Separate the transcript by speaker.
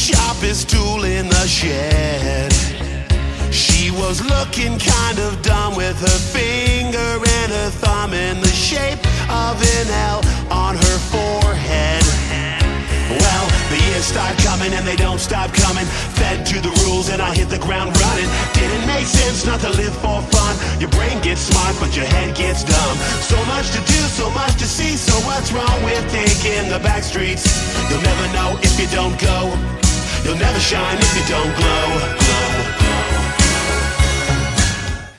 Speaker 1: sharpest tool in the shed. She was looking kind of dumb with her finger and her thumb in the shape of an L on her forehead. Well, the years start coming and they don't stop coming. Fed to the rules and I hit the ground running. Didn't make sense not to live for fun. Your brain gets smart but your head gets dumb. So much to do, so much to see. So what's wrong with taking the back streets? You'll never know if you don't go. You'll never shine if you don't glow.